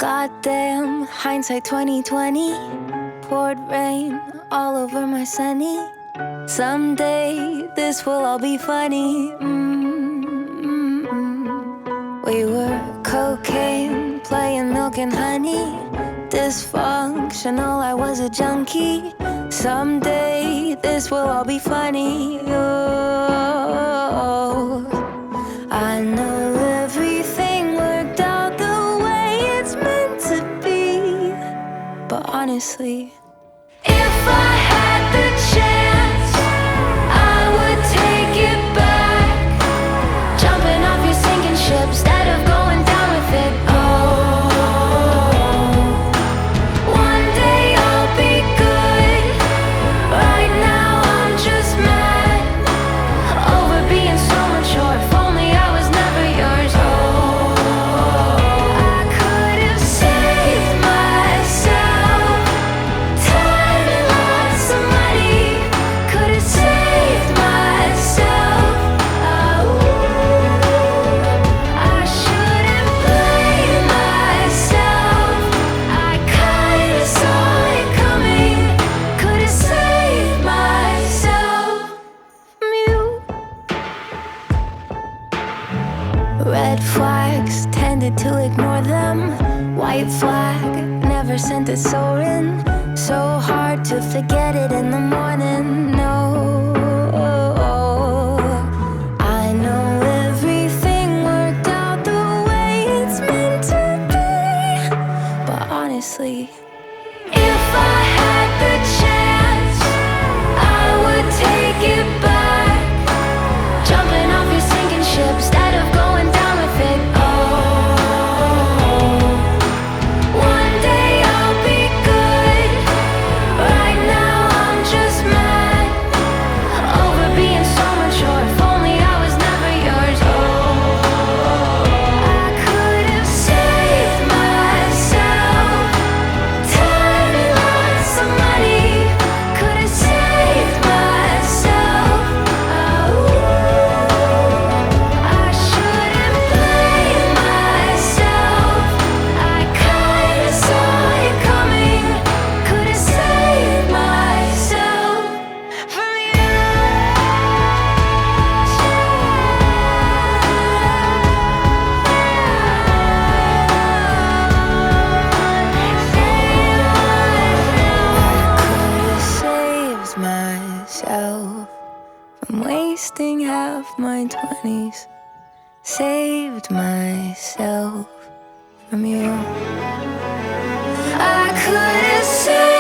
Goddamn, hindsight 2020 poured rain all over my sunny. Someday this will all be funny. We were cocaine, playing milk and honey. Dysfunctional, I was a junkie. Someday this will all be funny. Oh, I know everything worked out the way it's meant to be. But honestly, if I had the chance, I would take it back. Jumping off your sinking ship instead of going down with it. Oh, one day I'll be good. Right now I'm just mad over being so mature. If only I was never yours. Oh, I could have saved myself time and lots of money. Could have saved myself. Oh, I shouldn't blame myself. I kinda saw it coming. Could have saved myself. Mute. Red flags, tended to ignore them. White flag, never sent a soaring. So hard to forget it in the morning. No, I know everything worked out the way it's meant to be. But honestly, if I had the chance, I would take it back. Jumping off your sinking ship instead of going down with it. Oh, one day I'll be good. Right now I'm just mad over being so mature. If only I was never yours. Oh, I could have saved myself time and lots of money. Could have saved myself. Oh, I shouldn't blame myself. I kinda saw it coming. Could have saved myself from you. Could have saved myself from wasting half my 20s. Saved myself from you. I could have saved